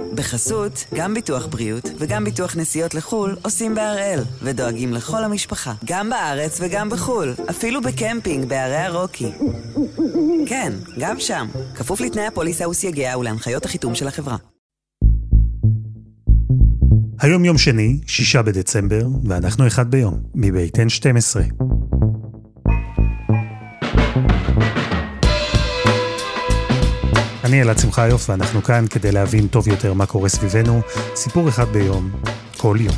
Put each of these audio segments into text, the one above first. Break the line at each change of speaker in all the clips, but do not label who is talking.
בחסות, גם ביטוח בריאות וגם ביטוח נסיעות לחול עושים בהראל, ודואגים לכל המשפחה, גם בארץ וגם בחול, אפילו בקמפינג בערי הרוקי. כן, גם שם, כפוף לתנאי הפוליסה וסייגיה ולהנחיות החיתום של החברה.
היום יום שני, 6 בדצמבר, ואנחנו אחד ביום, מבית N12. אני אלעד שמחיוף, ואנחנו כאן כדי להבין טוב יותר מה קורה סביבנו. סיפור אחד ביום, כל יום.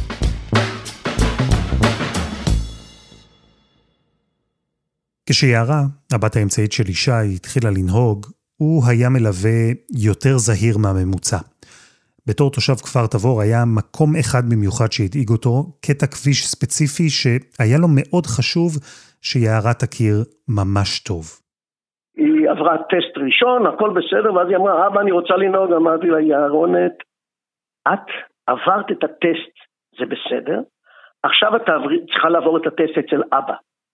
כשיערה, הבת האמצעית של ישי, התחילה לנהוג, הוא היה מלווה יותר זהיר מהממוצע. בתור תושב כפר תבור היה מקום אחד במיוחד שהדאיג אותו, קטע כביש ספציפי שהיה לו מאוד חשוב שיערה תכיר ממש טוב.
היא עברה טסט ראשון, הכל בסדר, ואז היא אמרה, אבא אני רוצה לנהוג, אמרתי לה, יערונת, את עברת את הטסט, זה בסדר, עכשיו את צריכה לעבור את הטסט אצל אבא.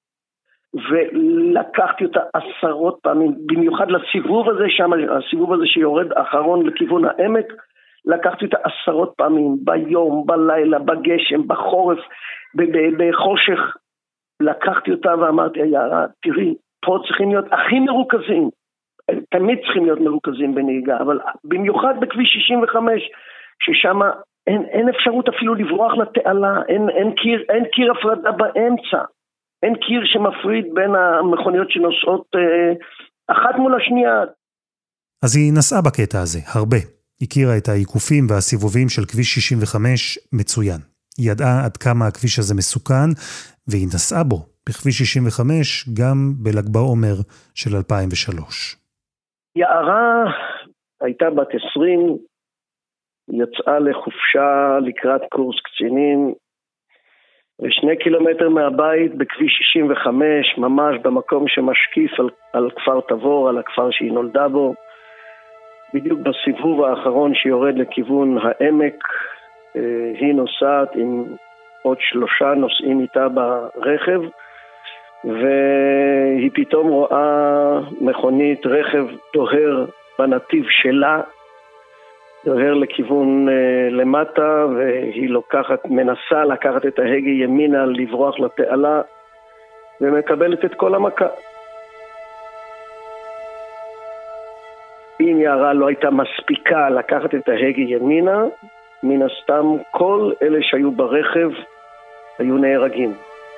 ולקחתי אותה עשרות פעמים, במיוחד לסיבוב הזה שם, הסיבוב הזה שיורד אחרון לכיוון העמק, לקחתי אותה עשרות פעמים, ביום, בלילה, בגשם, בחורף, בחושך, לקחתי אותה ואמרתי, יערה, תראי, פה צריכים להיות הכי מרוכזים, תמיד צריכים להיות מרוכזים בנהיגה, אבל במיוחד בכביש 65, ששם אין אפשרות אפילו לברוח לתעלה, אין קיר הפרדה באמצע, אין קיר שמפריד בין המכוניות שנוסעות אחת מול השנייה.
אז היא נסעה בקטע הזה, הרבה. הכירה את העיקופים והסיבובים של כביש 65 מצוין. היא ידעה עד כמה הכביש הזה מסוכן, והיא נסעה בו בכביש 65 גם בל"ג בעומר של 2003.
יערה הייתה בת 20, יצאה לחופשה לקראת קורס קצינים, 2 קילומטר מהבית בכביש 65, ממש במקום שמשקיף על כפר תבור, על הכפר שהיא נולדה בו. בדיוק בסיבוב האחרון שיורד לכיוון העמק, היא נוסעת עם עוד 3 נוסעים איתה ברכב, והיא פתאום רואה מכונית רכב דוהר בנתיב שלה, דוהר לכיוון למטה, והיא מנסה לקחת את ההגה ימינה, לברוח לתעלה, ומקבלת את כל המכה. אם יערה לא הייתה מספיקה לקחת את ההגה ימינה, מן הסתם כל אלה שהיו ברכב היו נהרגים.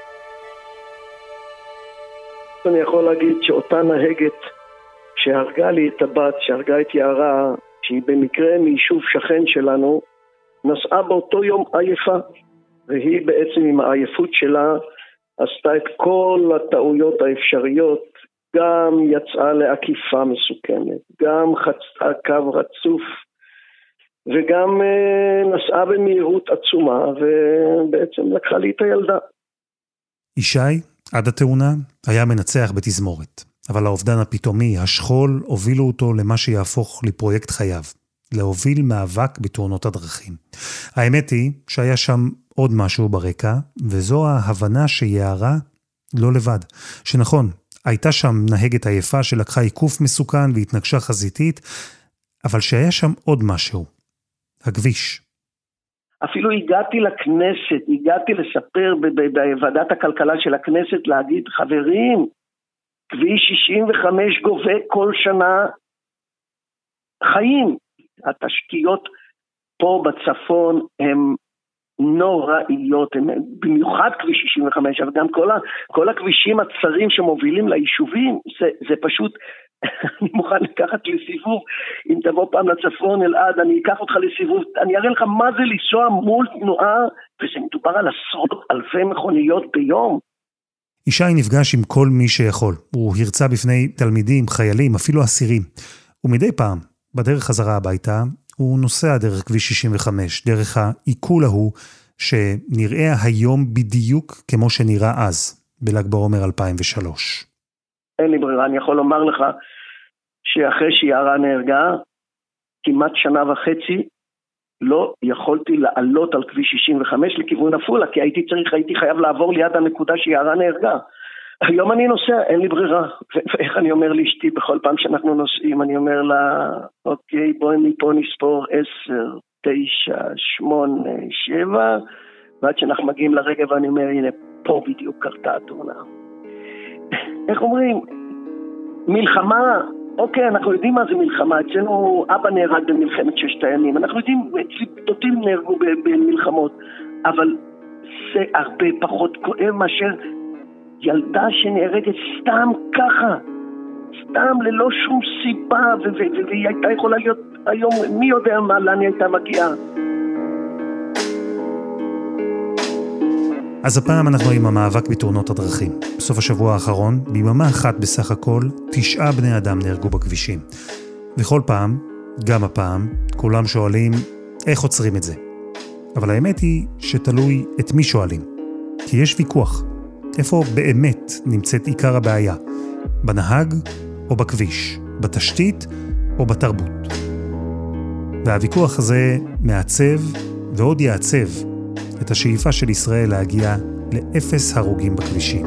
אני יכול להגיד שאותה נהגת שהרגה לי את הבת, שהרגה את יערה, שהיא במקרה מיישוב שכן שלנו, נסעה באותו יום עייפה, והיא בעצם עם העייפות שלה עשתה את כל הטעויות האפשריות, גם יצאה לעקיפה מסוכנת, גם חצתה קו רצוף, וגם נסעה במהירות עצומה, ובעצם לקחה לי את הילדה.
ישי, עד התאונה, היה מנצח בתזמורת. אבל האובדן הפתאומי, השכול, הובילו אותו למה שיהפוך לפרויקט חייו. להוביל מאבק בתאונות הדרכים. האמת היא שהיה שם עוד משהו ברקע, וזו ההבנה שיערה לא לבד. שנכון, הייתה שם נהגת עייפה שלקחה עיקוף מסוכן והתנגשה חזיתית, אבל שהיה שם עוד משהו. הכביש.
אפילו הגעתי לכנסת, הגעתי לספר בוועדת הכלכלה של הכנסת, להגיד, חברים, כביש 65 גובה כל שנה חיים. התשתיות פה בצפון הן נוראיות, במיוחד כביש 65, אבל גם כל הכבישים הצרים שמובילים ליישובים, זה פשוט, אני מוכן לקחת לסיבוב, אם תבוא פעם לצפון אלעד, אני אקח אותך לסיבוב, אני אראה לך מה זה לנסוע מול תנועה, וזה מדובר על עשרות אלפי מכוניות ביום.
ישי נפגש עם כל מי שיכול, הוא הרצה בפני תלמידים, חיילים, אפילו אסירים, ומדי פעם, בדרך חזרה הביתה, הוא נוסע דרך כביש 65, דרך העיכול ההוא, שנראה היום בדיוק כמו שנראה אז, בל"ג בעומר 2003.
אין לי ברירה, אני יכול לומר לך, שאחרי שיערה נהרגה, כמעט 1.5 שנה, לא יכולתי לעלות על כביש 65 לכיוון אפולה, כי הייתי חייב לעבור ליד הנקודה שיערה נהרגה. היום אני נוסע, אין לי ברירה. ואיך אני אומר לאשתי בכל פעם שאנחנו נוסעים, אני אומר לה, אוקיי, בואי מפה נספור 10, 9, 8, 7, ועד שאנחנו מגיעים לרגע ואני אומר, הנה, פה בדיוק קרתה התאונה. איך אומרים? מלחמה, אוקיי, אנחנו יודעים מה זה מלחמה. אצלנו אבא נהרג במלחמת 6 הימים. אנחנו יודעים, דודים נהרגו במלחמות. אבל זה הרבה פחות כואב מאשר ילדה שנהרגת סתם ככה. סתם ללא שום סיבה, והיא הייתה יכולה להיות היום, מי יודע מה, לאן היא הייתה מגיעה.
אז הפעם אנחנו עם המאבק בתאונות הדרכים. בסוף השבוע האחרון, ביממה אחת בסך הכל, 9 בני אדם נהרגו בכבישים. וכל פעם, גם הפעם, כולם שואלים איך עוצרים את זה. אבל האמת היא שתלוי את מי שואלים. כי יש ויכוח. איפה באמת נמצאת עיקר הבעיה? בנהג או בכביש? בתשתית או בתרבות? והוויכוח הזה מעצב ועוד יעצב את השאיפה של ישראל להגיע ל0 הרוגים בכבישים.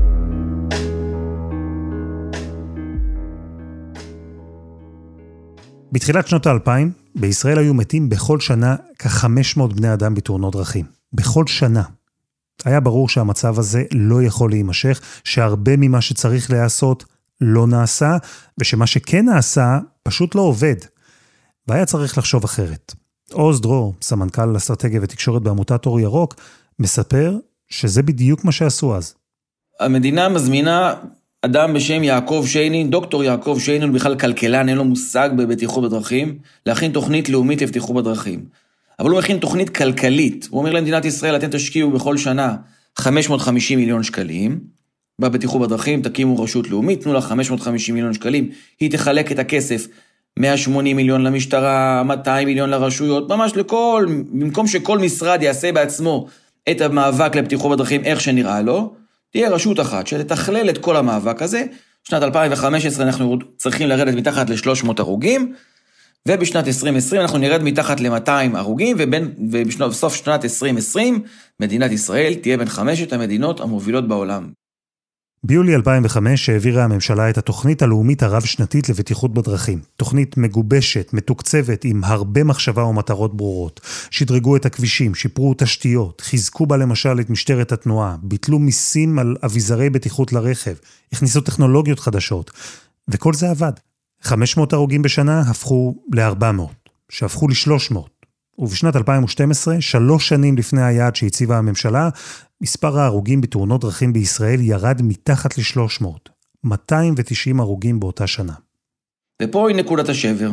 בתחילת שנות ה-2000, בישראל היו מתים בכל שנה כ-500 בני אדם בתאונות דרכים. בכל שנה. היה ברור שהמצב הזה לא יכול להימשך, שהרבה ממה שצריך לעשות לא נעשה, ושמה שכן נעשה פשוט לא עובד. והיה צריך לחשוב אחרת. עוז דרור, סמנכ"ל אסטרטגיה ותקשורת בעמותת אור ירוק, מספר שזה בדיוק מה שעשו אז.
המדינה מזמינה אדם בשם יעקב שיינין, דוקטור יעקב שיינין, הוא בכלל כלכלן, אין לו מושג בבטיחות בדרכים, להכין תוכנית לאומית לבטיחות בדרכים. אבל הוא מכין תוכנית כלכלית. הוא אומר למדינת ישראל, אתם תשקיעו בכל שנה 550 מיליון שקלים, בבטיחות בדרכים תקימו רשות לאומית, תנו לה 550 מיליון שקלים, היא תחלק את הכסף 180 מיליון למשטרה, 200 מיליון לרשויות, ממש לכל, במקום שכל משרד יעשה בעצמו את המאבק לבטיחות בדרכים איך שנראה לו, תהיה רשות אחת שתתכלל את כל המאבק הזה. שנת 2015 אנחנו צריכים לרדת מתחת ל-300 הרוגים, ובשנת 2020 אנחנו נרד מתחת ל-200 הרוגים, ובסוף שנת 2020 מדינת ישראל תהיה בין 5 המדינות המובילות בעולם.
ביולי 2005 העבירה הממשלה את התוכנית הלאומית הרב-שנתית לבטיחות בדרכים. תוכנית מגובשת, מתוקצבת, עם הרבה מחשבה ומטרות ברורות. שדרגו את הכבישים, שיפרו תשתיות, חיזקו בה למשל את משטרת התנועה, ביטלו מיסים על אביזרי בטיחות לרכב, הכניסו טכנולוגיות חדשות, וכל זה עבד. 500 הרוגים בשנה הפכו ל-400, שהפכו ל-300. ובשנת 2012, 3 שנים לפני היעד שהציבה הממשלה, מספר ההרוגים בתאונות דרכים בישראל ירד מתחת ל-300. 290 הרוגים באותה שנה.
ופה היא נקודת השבר.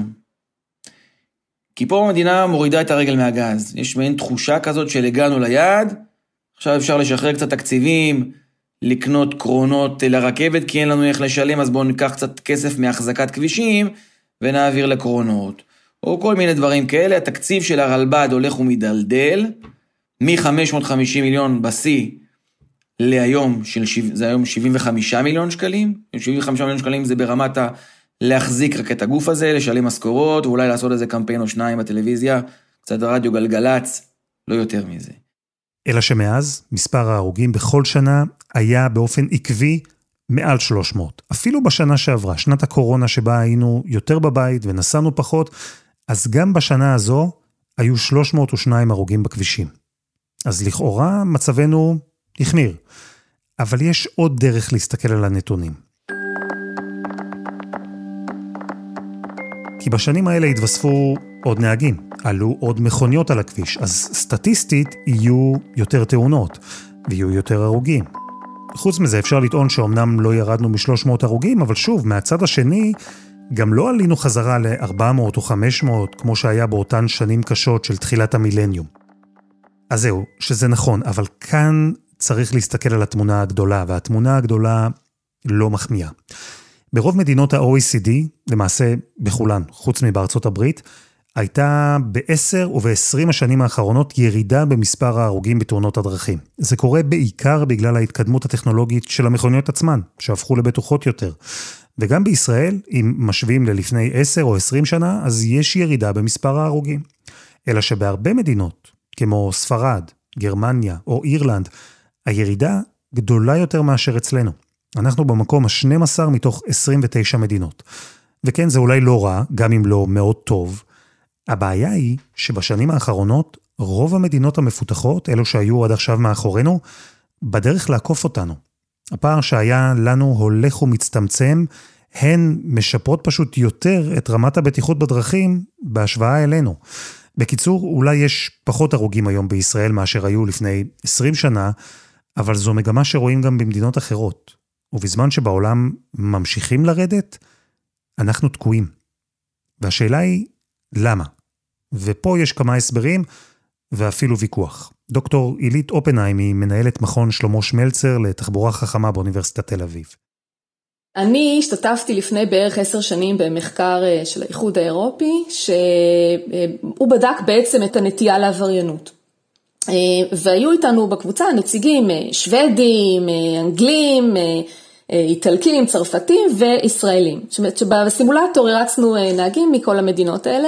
כי פה המדינה מורידה את הרגל מהגז. יש מעין תחושה כזאת של הגענו ליעד, עכשיו אפשר לשחרר קצת תקציבים, לקנות קרונות לרכבת, כי אין לנו איך לשלם, אז בואו ניקח קצת כסף מהחזקת כבישים, ונעביר לקרונות. או כל מיני דברים כאלה. התקציב של הרלב"ד הולך ומדלדל, מ-550 מיליון בסי להיום, זה היום 75 מיליון שקלים. 75 מיליון שקלים זה ברמת להחזיק רק את הגוף הזה, לשלם משכורות, ואולי לעשות איזה קמפיין או 2 בטלוויזיה, קצת רדיו גלגלץ, לא יותר מזה.
אלא שמאז, מספר ההרוגים בכל שנה היה באופן עקבי מעל 300. אפילו בשנה שעברה, שנת הקורונה שבה היינו יותר בבית ונסענו פחות, אז גם בשנה הזו היו 302 הרוגים בכבישים. אז לכאורה מצבנו החמיר. אבל יש עוד דרך להסתכל על הנתונים. כי בשנים האלה התווספו עוד נהגים, עלו עוד מכוניות על הכביש, אז סטטיסטית יהיו יותר תאונות, ויהיו יותר הרוגים. חוץ מזה אפשר לטעון שאומנם לא ירדנו מ-300 הרוגים, אבל שוב, מהצד השני, גם לא עלינו חזרה ל-400 או 500, כמו שהיה באותן שנים קשות של תחילת המילניום. אז זהו, שזה נכון, אבל כאן צריך להסתכל על התמונה הגדולה, והתמונה הגדולה לא מחמיאה. ברוב מדינות ה-OECD, למעשה בכולן, חוץ מבארצות הברית, הייתה ב10 וב20 השנים האחרונות ירידה במספר ההרוגים בתאונות הדרכים. זה קורה בעיקר בגלל ההתקדמות הטכנולוגית של המכוניות עצמן, שהפכו לבטוחות יותר. וגם בישראל, אם משווים ללפני 10 או 20 שנה, אז יש ירידה במספר ההרוגים. אלא שבהרבה מדינות, כמו ספרד, גרמניה או אירלנד, הירידה גדולה יותר מאשר אצלנו. אנחנו במקום ה-12 מתוך 29 מדינות. וכן, זה אולי לא רע, גם אם לא מאוד טוב. הבעיה היא שבשנים האחרונות, רוב המדינות המפותחות, אלו שהיו עד עכשיו מאחורינו, בדרך לעקוף אותנו. הפער שהיה לנו הולך ומצטמצם, הן משפרות פשוט יותר את רמת הבטיחות בדרכים בהשוואה אלינו. בקיצור, אולי יש פחות הרוגים היום בישראל מאשר היו לפני 20 שנה, אבל זו מגמה שרואים גם במדינות אחרות. ובזמן שבעולם ממשיכים לרדת, אנחנו תקועים. והשאלה היא, למה? ופה יש כמה הסברים ואפילו ויכוח. דוקטור אילית אופנהיים היא מנהלת מכון שלמה שמלצר לתחבורה חכמה באוניברסיטת תל אביב.
אני השתתפתי לפני בערך 10 שנים במחקר של האיחוד האירופי, שהוא בדק בעצם את הנטייה לעבריינות. והיו איתנו בקבוצה נציגים שוודים, אנגלים, איטלקים, צרפתים וישראלים. זאת אומרת שבסימולטור הרצנו נהגים מכל המדינות האלה,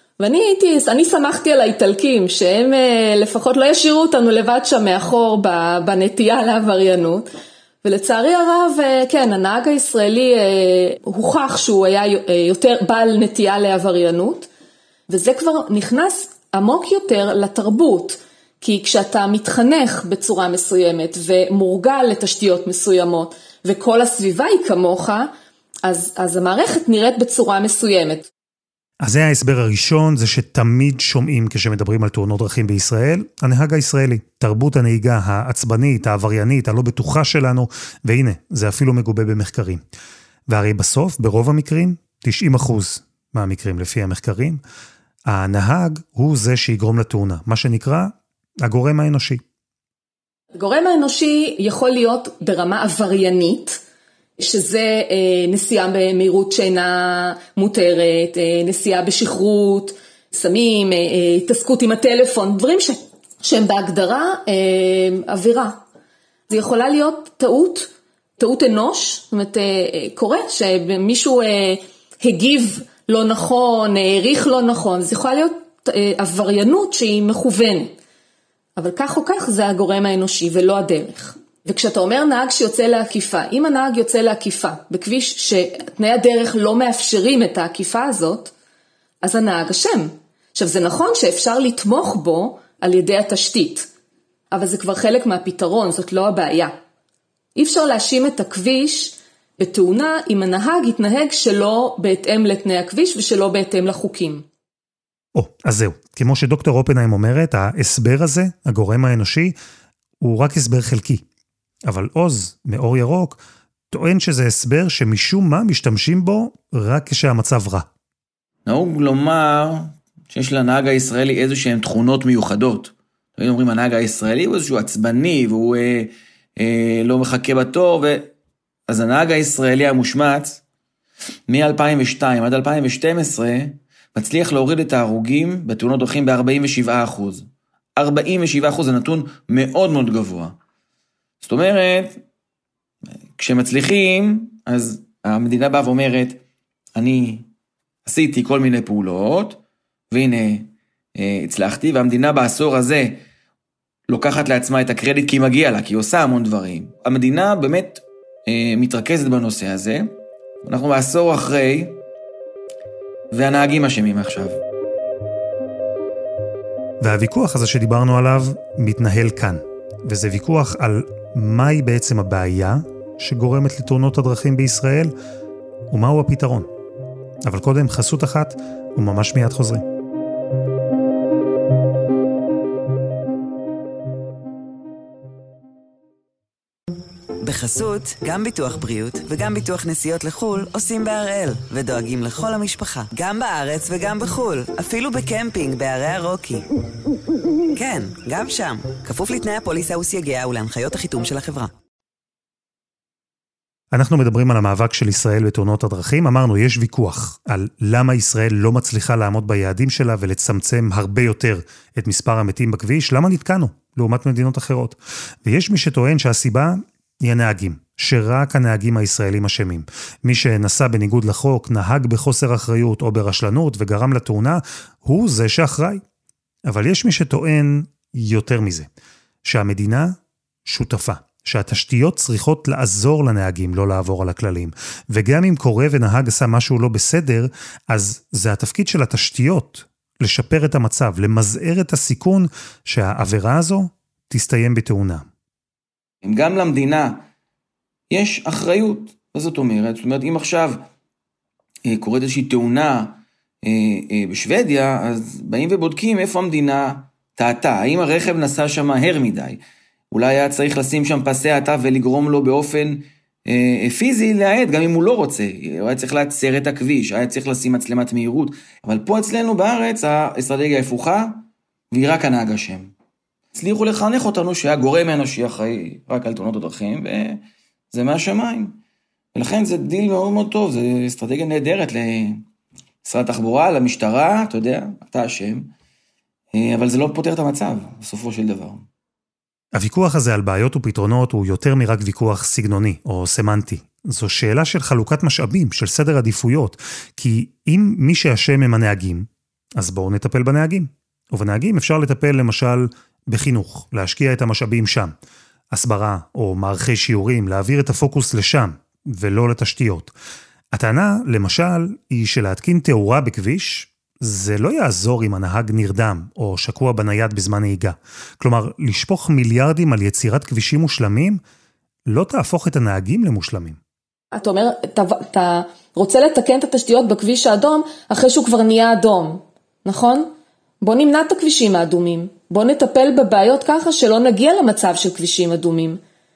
ואני שמחתי על האיטלקים, שהם לפחות לא ישאירו אותנו לבד שם מאחור בנטייה לעבריינות. ולצערי הרב, כן, הנהג הישראלי הוכח שהוא היה יותר בעל נטייה לעבריינות, וזה כבר נכנס עמוק יותר לתרבות, כי כשאתה מתחנך בצורה מסוימת ומורגל לתשתיות מסוימות, וכל הסביבה היא כמוך, אז המערכת נראית בצורה מסוימת.
אז זה ההסבר הראשון, זה שתמיד שומעים כשמדברים על תאונות דרכים בישראל, הנהג הישראלי, תרבות הנהיגה העצבנית, העבריינית, הלא בטוחה שלנו, והנה, זה אפילו מגובה במחקרים. והרי בסוף, ברוב המקרים, 90% מהמקרים לפי המחקרים, הנהג הוא זה שיגרום לתאונה, מה שנקרא הגורם האנושי.
הגורם האנושי יכול להיות ברמה עבריינית, שזה נסיעה במהירות שאינה מותרת, נסיעה בשכרות, סמים, התעסקות עם הטלפון, דברים שהם בהגדרה עבירה. זה יכולה להיות טעות אנוש, זאת אומרת, קורה שמישהו הגיב לא נכון, העריך לא נכון, זה יכולה להיות עבריינות שהיא מכוונת. אבל כך או כך זה הגורם האנושי ולא הדרך. וכשאתה אומר נהג שיוצא לעקיפה, אם הנהג יוצא לעקיפה בכביש שתנאי הדרך לא מאפשרים את העקיפה הזאת, אז הנהג אשם. עכשיו זה נכון שאפשר לתמוך בו על ידי התשתית, אבל זה כבר חלק מהפתרון, זאת לא הבעיה. אי אפשר להאשים את הכביש בתאונה אם הנהג יתנהג שלא בהתאם לתנאי הכביש ושלא בהתאם לחוקים.
אז זהו, כמו שדוקטור אופנהיים אומרת, ההסבר הזה, הגורם האנושי, הוא רק הסבר חלקי. אבל עוז, מאור ירוק, טוען שזה הסבר שמשום מה משתמשים בו רק כשהמצב רע.
נהוג לומר שיש לנהג הישראלי איזושהן תכונות מיוחדות. תמיד אומרים, הנהג הישראלי הוא איזשהו עצבני, והוא לא מחכה בתור, אז הנהג הישראלי המושמץ, מ-2002 עד 2012, מצליח להוריד את ההרוגים בתאונות דרכים ב-47%. 47% זה נתון מאוד מאוד גבוה. זאת אומרת, כשמצליחים, אז המדינה באה ואומרת, אני עשיתי כל מיני פעולות, והנה הצלחתי, והמדינה בעשור הזה לוקחת לעצמה את הקרדיט כי היא מגיעה לה, כי היא עושה המון דברים. המדינה באמת מתרכזת בנושא הזה, אנחנו בעשור אחרי, והנהגים אשמים עכשיו.
והוויכוח הזה שדיברנו עליו מתנהל כאן, וזה ויכוח על מהי בעצם הבעיה שגורמת לתאונות הדרכים בישראל, ומהו הפתרון. אבל קודם חסות אחת, וממש מיד חוזרים.
בחסות, גם ביטוח בריאות וגם ביטוח נסיעות לחול עושים בהראל, ודואגים לכל המשפחה, גם בארץ וגם בחול, אפילו בקמפינג בערי הרוקי. כן, גם שם, כפוף לתנאי הפוליסה וסייגיה ולהנחיות החיתום של החברה.
אנחנו מדברים על המאבק של ישראל בתאונות הדרכים. אמרנו, יש ויכוח על למה ישראל לא מצליחה לעמוד ביעדים שלה ולצמצם הרבה יותר את מספר המתים בכביש. למה נתקענו לעומת מדינות אחרות? ויש מי שטוען שהסיבה היא הנהגים, שרק הנהגים הישראלים אשמים. מי שנסע בניגוד לחוק, נהג בחוסר אחריות או ברשלנות וגרם לתאונה, הוא זה שאחראי. אבל יש מי שטוען יותר מזה, שהמדינה שותפה. שהתשתיות צריכות לעזור לנהגים לא לעבור על הכללים. וגם אם קורה ונהג עשה משהו לא בסדר, אז זה התפקיד של התשתיות, לשפר את המצב, למזער את הסיכון שהעבירה הזו תסתיים בתאונה.
גם למדינה יש אחריות. מה זאת אומרת? זאת אומרת, אם עכשיו קורית איזושהי תאונה בשוודיה, אז באים ובודקים איפה המדינה טעתה. האם הרכב נסע שם מהר מדי? אולי היה צריך לשים שם פסי האטה ולגרום לו באופן פיזי להאט, גם אם הוא לא רוצה. הוא היה צריך לעצר את הכביש, היה צריך לשים מצלמת מהירות. אבל פה אצלנו בארץ האסטרטגיה הפוכה, והיא רק הנהג אשם. הצליחו לחנך אותנו שהגורם האנושי אחראי רק על תאונות הדרכים, וזה מהשמיים. ולכן זה דיל מאוד מאוד טוב, זה אסטרטגיה נהדרת למשרד התחבורה, למשטרה, אתה יודע, אתה אשם, אבל זה לא פותר את המצב, בסופו של דבר.
הוויכוח הזה על בעיות ופתרונות הוא יותר מרק ויכוח סגנוני או סמנטי. זו שאלה של חלוקת משאבים, של סדר עדיפויות, כי אם מי שאשם הם הנהגים, אז בואו נטפל בנהגים. ובנהגים אפשר לטפל למשל בחינוך, להשקיע את המשאבים שם, הסברה או מערכי שיעורים, להעביר את הפוקוס לשם, ולא לתשתיות. הטענה, למשל, היא שלהתקין תאורה בכביש, זה לא יעזור אם הנהג נרדם או שקוע בנייד בזמן נהיגה. כלומר, לשפוך מיליארדים על יצירת כבישים מושלמים, לא תהפוך את הנהגים למושלמים.
אתה אומר, אתה רוצה לתקן את התשתיות בכביש האדום, אחרי שהוא כבר נהיה אדום, נכון? בוא נמנע את הכבישים האדומים. בוא נטפל בבעיות ככה שלא נגיע למצב של כבישים אדומים.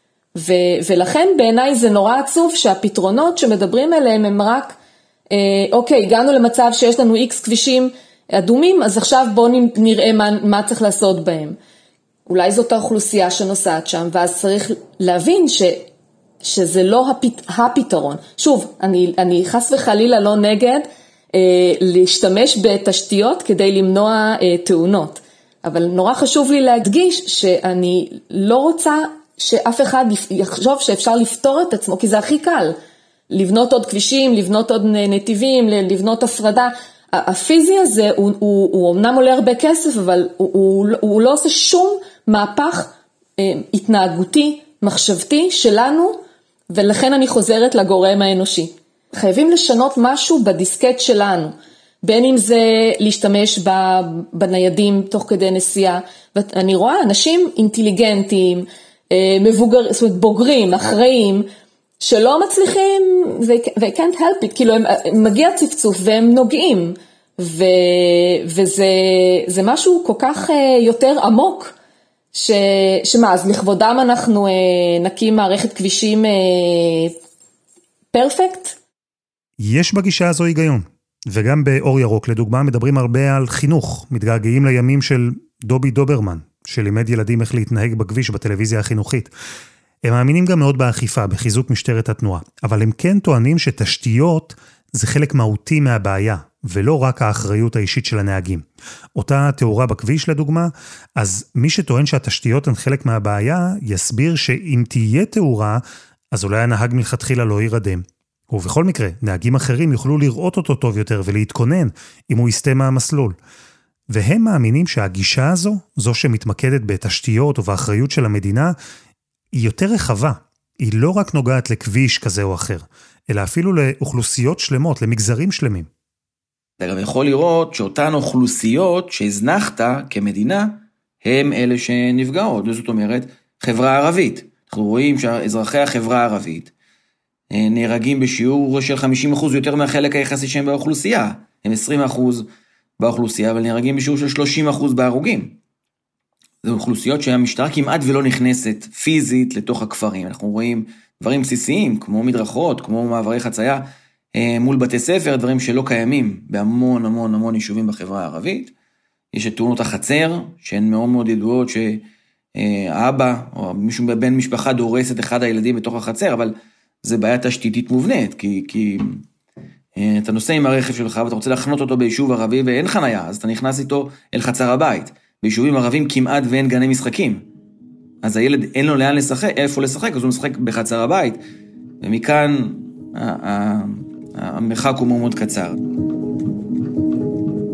ולכן בעיניי זה נורא עצוב שהפתרונות שמדברים עליהם הם רק, אוקיי, הגענו למצב שיש לנו X כבישים אדומים, אז עכשיו בוא נראה מה צריך לעשות בהם. אולי זאת האוכלוסייה שנוסעת שם, ואז צריך להבין שזה לא הפתרון. שוב, אני חס וחלילה לא נגד להשתמש בתשתיות כדי למנוע תאונות. אבל נורא חשוב לי להדגיש שאני לא רוצה שאף אחד יחשוב שאפשר לפתור את עצמו, כי זה הכי קל. לבנות עוד כבישים, לבנות עוד נתיבים, לבנות הפרדה. הפיזי הזה הוא אמנם עולה הרבה כסף, אבל הוא לא עושה שום מהפך התנהגותי, מחשבתי שלנו, ולכן אני חוזרת לגורם האנושי. חייבים לשנות משהו בדיסקט שלנו, בין אם זה להשתמש בניידים תוך כדי נסיעה, ואני רואה אנשים אינטליגנטים, מבוגרים, זאת אומרת בוגרים, אחראים, שלא מצליחים, they can't help it, כאילו הם מגיע צפצוף והם נוגעים, וזה משהו כל כך יותר עמוק, שמה, אז לכבודם אנחנו נקים מערכת כבישים פרפקט?
יש בגישה הזו היגיון, וגם באור ירוק לדוגמה מדברים הרבה על חינוך, מתגעגעים לימים של דובי דוברמן, שלימד ילדים איך להתנהג בכביש בטלוויזיה החינוכית. הם מאמינים גם מאוד באכיפה, בחיזוק משטרת התנועה, אבל הם כן טוענים שתשתיות זה חלק מהותי מהבעיה, ולא רק האחריות האישית של הנהגים. אותה תאורה בכביש לדוגמה, אז מי שטוען שהתשתיות הן חלק מהבעיה, יסביר שאם תהיה תאורה, אז אולי הנהג מלכתחילה לא יירדם. ובכל מקרה, נהגים אחרים יוכלו לראות אותו טוב יותר ולהתכונן אם הוא יסטה מהמסלול. והם מאמינים שהגישה הזו, זו שמתמקדת בתשתיות ובאחריות של המדינה, היא יותר רחבה. היא לא רק נוגעת לכביש כזה או אחר, אלא אפילו לאוכלוסיות שלמות, למגזרים שלמים.
אתה גם יכול לראות שאותן אוכלוסיות שהזנחת כמדינה, הם אלה שנפגעות. זאת אומרת, חברה ערבית. אנחנו רואים שאזרחי החברה הערבית נהרגים בשיעור של 50% יותר מהחלק היחסי שהם באוכלוסייה. הם 20% באוכלוסייה, אבל נהרגים בשיעור של 30% בהרוגים. זה אוכלוסיות שהמשטרה כמעט ולא נכנסת פיזית לתוך הכפרים. אנחנו רואים דברים בסיסיים, כמו מדרכות, כמו מעברי חצייה, מול בתי ספר, דברים שלא קיימים בהמון המון המון יישובים בחברה הערבית. יש את תאונות החצר, שהן מאוד מאוד ידועות, שהאבא או מישהו בן משפחה דורס את אחד הילדים בתוך החצר, אבל זה בעיה תשתיתית מובנית, כי אתה נוסע עם הרכב שלך, ואתה רוצה לחנות אותו ביישוב ערבי, ואין חנייה, אז אתה נכנס איתו אל חצר הבית. ביישובים ערבים כמעט ואין גני משחקים. אז הילד אין לו לאן לשחק, איפה לשחק, אז הוא משחק בחצר הבית, ומכאן המרחק הוא מאוד קצר.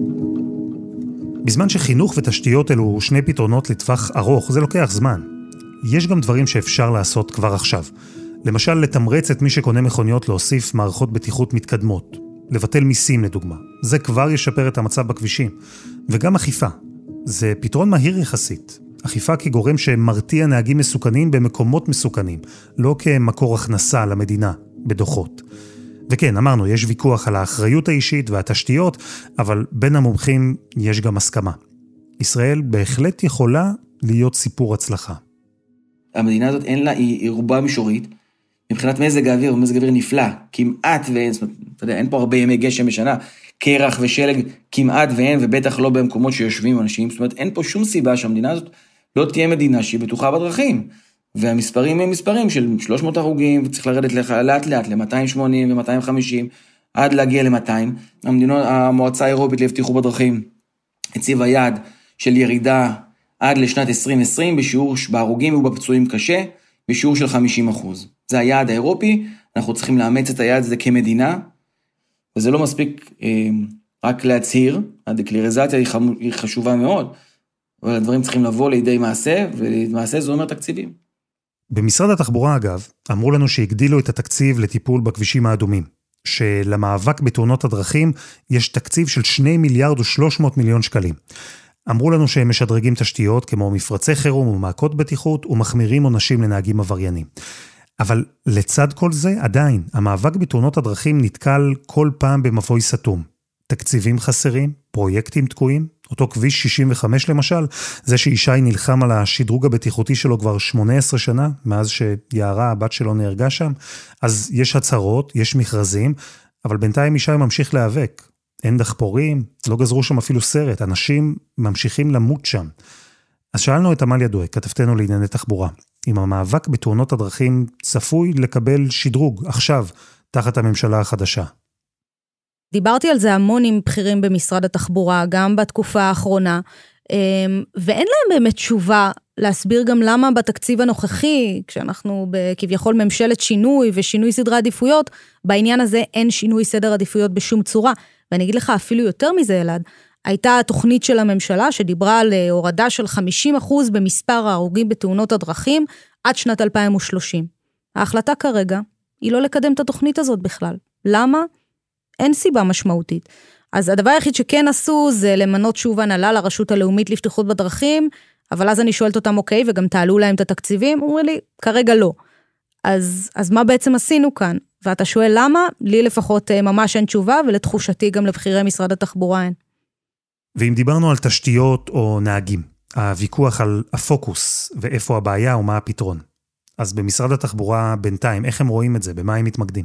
בזמן שחינוך ותשתיות אלו שני פתרונות לטווח ארוך, זה לוקח זמן. יש גם דברים שאפשר לעשות כבר עכשיו. למשל, לתמרץ את מי שקונה מכוניות להוסיף מערכות בטיחות מתקדמות. לבטל מיסים לדוגמה. זה כבר ישפר את המצב בכבישים. וגם אכיפה. זה פתרון מהיר יחסית. אכיפה כגורם שמרתיע נהגים מסוכנים במקומות מסוכנים, לא כמקור הכנסה למדינה בדוחות. וכן, אמרנו, יש ויכוח על האחריות האישית והתשתיות, אבל בין המומחים יש גם הסכמה. ישראל בהחלט יכולה להיות סיפור הצלחה.
המדינה הזאת אין לה, היא רובה מישורית, מבחינת מזג האוויר, מזג האוויר נפלא, כמעט ואין, זאת אומרת, אתה יודע, אין פה הרבה ימי גשם בשנה, קרח ושלג כמעט ואין, ובטח לא במקומות שיושבים אנשים, זאת אומרת, אין פה שום סיבה שהמדינה הזאת לא תהיה מדינה שהיא בטוחה בדרכים, והמספרים הם מספרים של 300 הרוגים, וצריך לרדת לאט לאט ל-280 ו-250, עד להגיע ל-200. המועצה האירופית לבטיחות בדרכים הציבה יעד של ירידה עד לשנת 2020, בשיעור בהרוגים ובפצועים קשה, בשיעור של 50%. זה היעד האירופי, אנחנו צריכים לאמץ את היעד הזה כמדינה, וזה לא מספיק רק להצהיר, הדקלריזציה היא חשובה מאוד, אבל הדברים צריכים לבוא לידי מעשה, ולמעשה זה אומר תקציבים.
במשרד התחבורה אגב, אמרו לנו שהגדילו את התקציב לטיפול בכבישים האדומים, שלמאבק בתאונות הדרכים יש תקציב של 2 מיליארד ו300 מיליון שקלים. אמרו לנו שהם משדרגים תשתיות כמו מפרצי חירום ומעקות בטיחות ומחמירים עונשים לנהגים עבריינים. אבל לצד כל זה, עדיין, המאבק בתאונות הדרכים נתקל כל פעם במבוי סתום. תקציבים חסרים, פרויקטים תקועים, אותו כביש 65 למשל, זה שישי נלחם על השדרוג הבטיחותי שלו כבר 18 שנה, מאז שיערה הבת שלו נהרגה שם, אז יש הצהרות, יש מכרזים, אבל בינתיים ישי ממשיך להיאבק. אין דחפורים, לא גזרו שם אפילו סרט, אנשים ממשיכים למות שם. אז שאלנו את עמליה דואק, כתבתנו לענייני תחבורה, אם המאבק בתאונות הדרכים צפוי לקבל שדרוג עכשיו, תחת הממשלה החדשה.
דיברתי על זה המון עם בכירים במשרד התחבורה, גם בתקופה האחרונה, ואין להם באמת תשובה להסביר גם למה בתקציב הנוכחי, כשאנחנו כביכול ממשלת שינוי ושינוי סדרי עדיפויות, בעניין הזה אין שינוי סדר עדיפויות בשום צורה. ואני אגיד לך אפילו יותר מזה, אלעד, הייתה התוכנית של הממשלה שדיברה על הורדה של 50% במספר ההרוגים בתאונות הדרכים עד שנת 2030. ההחלטה כרגע היא לא לקדם את התוכנית הזאת בכלל. למה? אין סיבה משמעותית. אז הדבר היחיד שכן עשו זה למנות שוב הנהלה לרשות הלאומית לבטיחות בדרכים, אבל אז אני שואלת אותם, אוקיי, וגם תעלו להם את התקציבים? אומרים לי, כרגע לא. אז מה בעצם עשינו כאן? ואתה שואל למה? לי לפחות ממש אין תשובה, ולתחושתי גם לבחירי משרד התחבורה אין.
ואם דיברנו על תשתיות או נהגים, הוויכוח על הפוקוס ואיפה הבעיה ומה הפתרון. אז במשרד התחבורה בינתיים, איך הם רואים את זה? במה הם מתמקדים?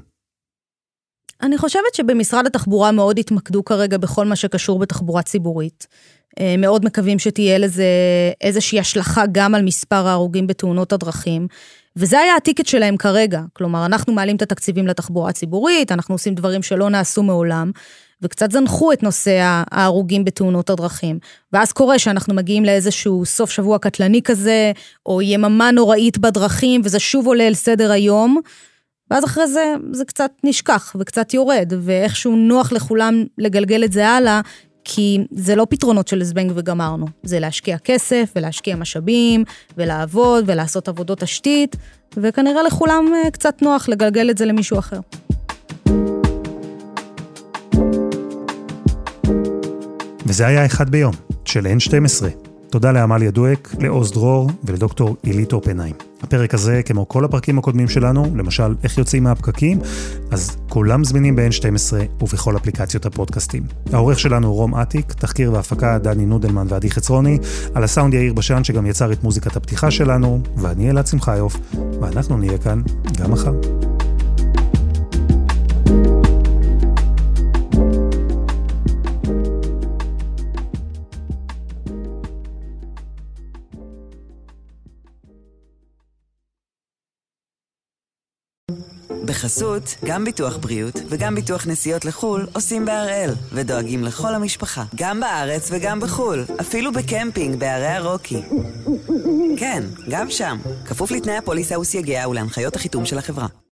אני חושבת שבמשרד התחבורה מאוד התמקדו כרגע בכל מה שקשור בתחבורה ציבורית. מאוד מקווים שתהיה לזה איזושהי השלכה גם על מספר ההרוגים בתאונות הדרכים, וזה היה הטיקט שלהם כרגע. כלומר, אנחנו מעלים את התקציבים לתחבורה הציבורית, אנחנו עושים דברים שלא נעשו מעולם, וקצת זנחו את נושא ההרוגים בתאונות הדרכים. ואז קורה שאנחנו מגיעים לאיזשהו סוף שבוע קטלני כזה, או יממה נוראית בדרכים, וזה שוב עולה אל סדר היום, ואז אחרי זה קצת נשכח וקצת יורד, ואיכשהו נוח לכולם לגלגל את זה הלאה, כי זה לא פתרונות של זבנג וגמרנו. זה להשקיע כסף ולהשקיע משאבים, ולעבוד ולעשות עבודות תשתית, וכנראה לכולם קצת נוח לגלגל את זה למישהו אחר.
וזה היה אחד ביום, של N12. תודה לעמליה דואק, לעוז דרור ולדוקטור אילית אופנהיים. הפרק הזה, כמו כל הפרקים הקודמים שלנו, למשל איך יוצאים מהפקקים, אז כולם זמינים ב-N12 ובכל אפליקציות הפודקאסטים. העורך שלנו הוא רום עתיק, תחקיר והפקה דני נודלמן ועדי חצרוני, על הסאונד יאיר בשן שגם יצר את מוזיקת הפתיחה שלנו, ואני אלעד שמחיוף, ואנחנו נהיה כאן גם מחר.
בחסות, גם ביטוח בריאות וגם ביטוח נסיעות לחול עושים בהראל ודואגים לכל המשפחה, גם בארץ וגם בחול, אפילו בקמפינג בערי הרוקי. כן, גם שם, כפוף לתנאי הפוליסה וסייגיה ולהנחיות החיתום של החברה.